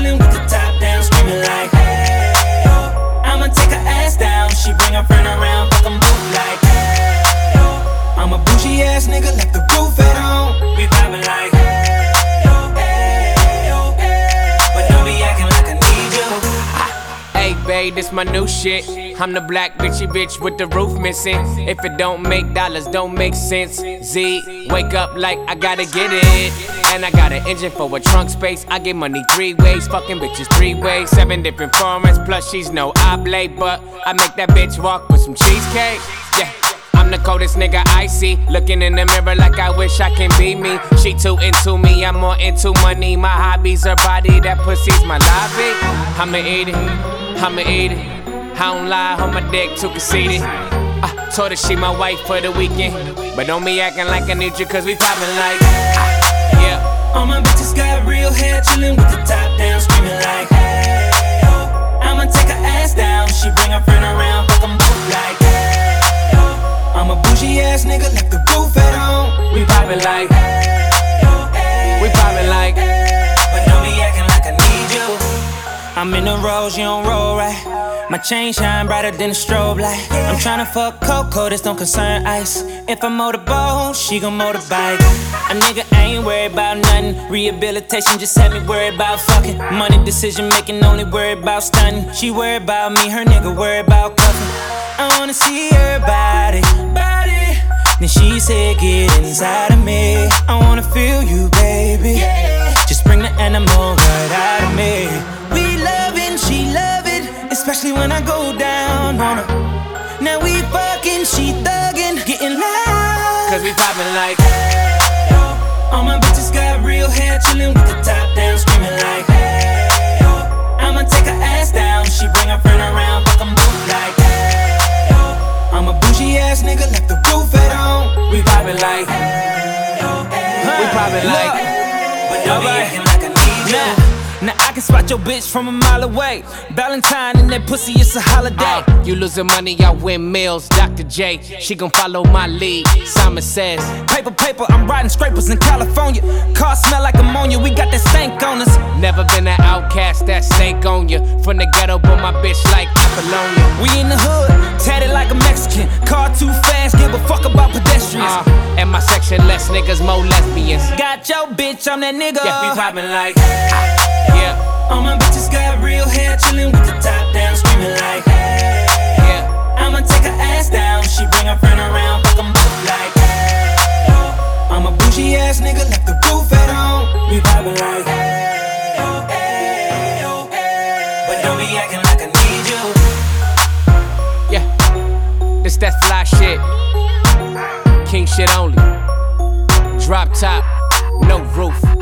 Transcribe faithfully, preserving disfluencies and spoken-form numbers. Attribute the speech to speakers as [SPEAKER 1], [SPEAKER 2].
[SPEAKER 1] chillin' with the top down, screaming like, hey, oh. I'ma take her ass down, she bring her friend around, fuck 'em both like, hey, oh. I'm a bougie ass nigga, left the roof at home. We vibin' like, hey, oh, hey, oh, hey. But don't be acting like I need you.
[SPEAKER 2] Hey babe, this my new shit. I'm the black bitchy bitch with the roof missing. If it don't make dollars, don't make sense. Z, wake up like I gotta get it. And I got an engine for a trunk space. I get money three ways, fucking bitches three ways. Seven different formats, plus she's no oblate. But I make that bitch walk with some cheesecake. Yeah, I'm the coldest nigga I see. Looking in the mirror like I wish I can be me. She too into me, I'm more into money. My hobby's her body, that pussy's my lobby. I'ma eat it, I'ma eat it. I don't lie, on my dick too conceited. I told her she my wife for the weekend. But don't be acting like I need you, cause we poppin' like, ah, yeah.
[SPEAKER 1] All my bitches got real hair, chillin' with the top down, screaming like, hey, oh. I'ma take her ass down, she bring her friend around, fuck 'em both like, hey, oh. I'm a bougie ass nigga, left the roof at home.
[SPEAKER 2] We poppin' like,
[SPEAKER 1] hey, oh, hey,
[SPEAKER 2] we poppin' like,
[SPEAKER 1] but don't be acting like I need you. I'm in the rose, you don't roll right. My chain shine brighter than a strobe light. I'm tryna fuck Coco, this don't concern ice. If I motorboat, she gon' motorbike. A nigga ain't worried about nothing. Rehabilitation just had me worried about fucking. Money decision making, only worried about stunning. She worried about me, her nigga worried about cuffing. I wanna see her body, body. Then she said, get inside of me. I wanna feel you, baby. Just bring the animal right out of me. We loving, she love it, especially when I go down on her. Now we fucking, she thuggin', getting loud.
[SPEAKER 2] cause we poppin' like,
[SPEAKER 1] hey, oh. All my bitches got real hair, chillin' with the top down, screaming like, hey, oh. I'ma take her ass down, she bring her friend around, fuck 'em both like, hey, oh. I'm a bougie ass nigga, left the roof at home.
[SPEAKER 2] we poppin' like,
[SPEAKER 1] hey, oh, hey,
[SPEAKER 2] we poppin' like,
[SPEAKER 1] but don't be acting like I need you.
[SPEAKER 3] Nah. Now I can spot your bitch from a mile away. Valentine and that pussy, it's a holiday.
[SPEAKER 2] uh, you losing money, I win meals. Doctor J, she gon' follow my lead. Simon says,
[SPEAKER 3] Paper, paper, I'm riding scrapers in California. Car smell like ammonia, we got that stank on us.
[SPEAKER 2] never been an outcast, that stank on you. From the ghetto, but my bitch like Apollonia.
[SPEAKER 3] We in the hood, tatted like a Mexican. Car too fast, give a fuck about pedestrians.
[SPEAKER 2] Uh, and my section, less niggas, more lesbians.
[SPEAKER 3] Got your bitch, I'm that nigga.
[SPEAKER 2] Yeah, we poppin' like, ah, yeah.
[SPEAKER 1] All my bitches got real hair, chillin' with the top down, screaming like, hey,
[SPEAKER 2] Yeah,
[SPEAKER 1] I'ma take her ass down, she bring her friend around, fuck 'em both like, hey, oh. I'm a bougie ass nigga, left the roof at home. We vibin' like, hey, oh, hey, oh, hey. But don't be acting like I need you.
[SPEAKER 2] yeah. This that fly shit. King shit only. Drop top, no roof.